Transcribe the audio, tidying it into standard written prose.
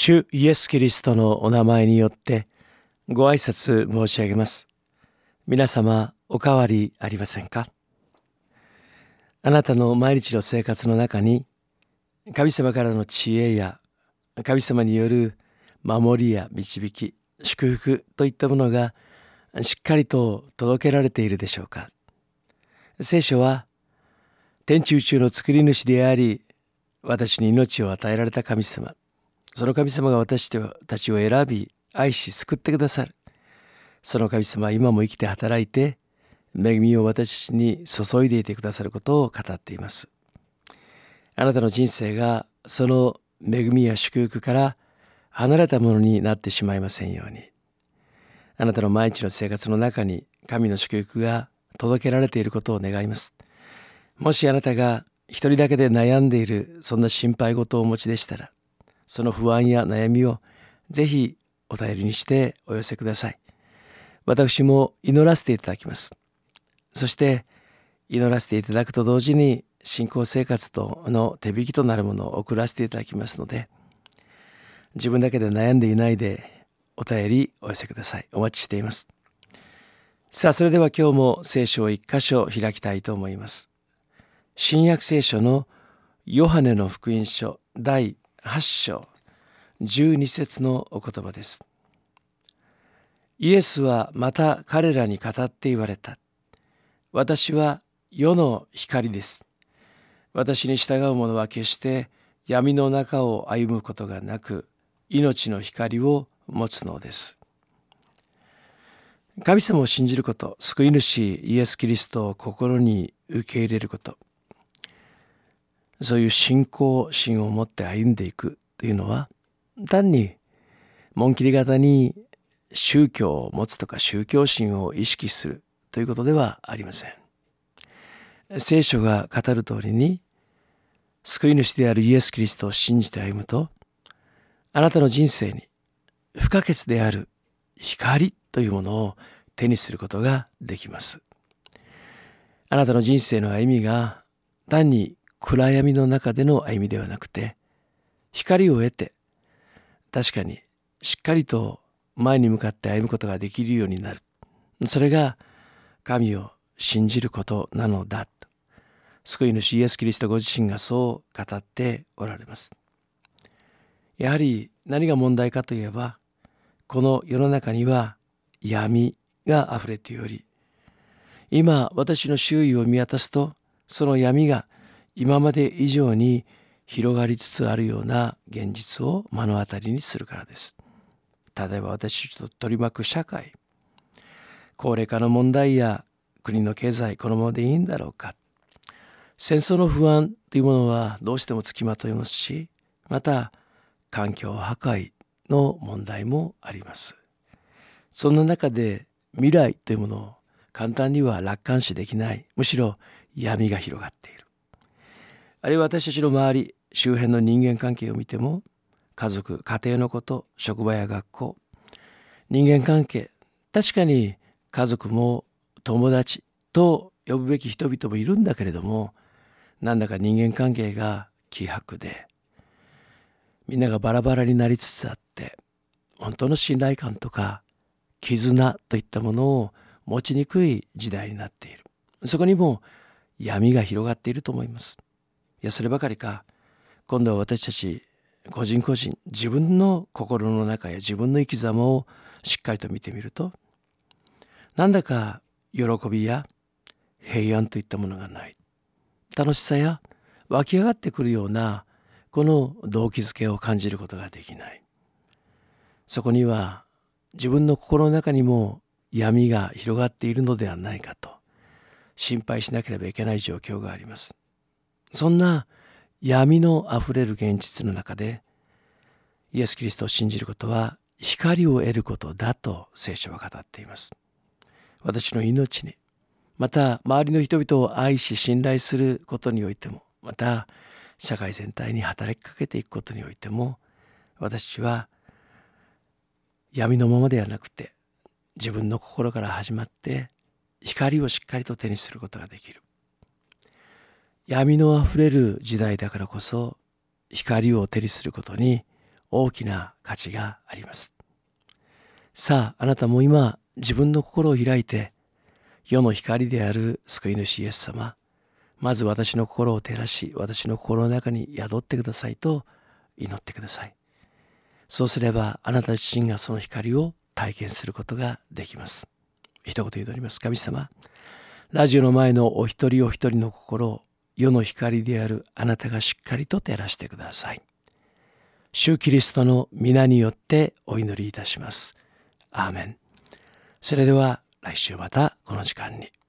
主イエス・キリストのお名前によってご挨拶申し上げます。皆様お変わりありませんか？あなたの毎日の生活の中に神様からの知恵や神様による守りや導き、祝福といったものがしっかりと届けられているでしょうか？聖書は天地宇宙の作り主であり、私に命を与えられた神様、その神様が私たちを選び愛し救ってくださる。その神様は今も生きて働いて恵みを私に注いでいてくださることを語っています。あなたの人生がその恵みや祝福から離れたものになってしまいませんように。あなたの毎日の生活の中に神の祝福が届けられていることを願います。もしあなたが一人だけで悩んでいるそんな心配事をお持ちでしたら、その不安や悩みをぜひお便りにしてお寄せください。私も祈らせていただきます。そして祈らせていただくと同時に信仰生活との手引きとなるものを送らせていただきますので、自分だけで悩んでいないでお便りお寄せください。お待ちしています。さあ、それでは今日も聖書を一箇所開きたいと思います。新約聖書のヨハネの福音書第8章12節のお言葉です。イエスはまた彼らに語って言われた。私は世の光です。私に従う者は決して闇の中を歩むことがなく、命の光を持つのです。神様を信じること、救い主イエス・キリストを心に受け入れること、そういう信仰心を持って歩んでいくというのは、単に紋切り型に宗教を持つとか宗教心を意識するということではありません。聖書が語る通りに、救い主であるイエス・キリストを信じて歩むと、あなたの人生に不可欠である光というものを手にすることができます。あなたの人生の歩みが単に暗闇の中での歩みではなくて、光を得て確かにしっかりと前に向かって歩むことができるようになる。それが神を信じることなのだと、救い主イエス・キリストご自身がそう語っておられます。やはり何が問題かといえば、この世の中には闇があふれており、今私の周囲を見渡すと、その闇が今まで以上に広がりつつあるような現実を目の当たりにするからです。例えば私たちと取り巻く社会、高齢化の問題や国の経済、このままでいいんだろうか。戦争の不安というものはどうしてもつきまといますし、また環境破壊の問題もあります。そんな中で未来というものを簡単には楽観視できない。むしろ闇が広がっている。あるいは私たちの周り、周辺の人間関係を見ても、家族、家庭のこと、職場や学校、人間関係、確かに家族も友達と呼ぶべき人々もいるんだけれども、なんだか人間関係が希薄で、みんながバラバラになりつつあって、本当の信頼感とか絆といったものを持ちにくい時代になっている。そこにも闇が広がっていると思います。いや、そればかりか、今度は私たち個人個人、自分の心の中や自分の生き様をしっかりと見てみると、なんだか喜びや平安といったものがない。楽しさや湧き上がってくるようなこの動機づけを感じることができない。そこには自分の心の中にも闇が広がっているのではないかと心配しなければいけない状況があります。そんな闇のあふれる現実の中で、イエス・キリストを信じることは光を得ることだと聖書は語っています。私の命に、また周りの人々を愛し信頼することにおいても、また社会全体に働きかけていくことにおいても、私は闇のままではなくて、自分の心から始まって光をしっかりと手にすることができる。闇のあふれる時代だからこそ、光を手にすることに大きな価値があります。さあ、あなたも今自分の心を開いて、世の光である救い主イエス様、まず私の心を照らし、私の心の中に宿ってくださいと祈ってください。そうすればあなた自身がその光を体験することができます。一言祈ります。神様、ラジオの前のお一人お一人の心を世の光であるあなたがしっかりと照らしてください。主キリストの皆によってお祈りいたします。アーメン。それでは来週またこの時間に。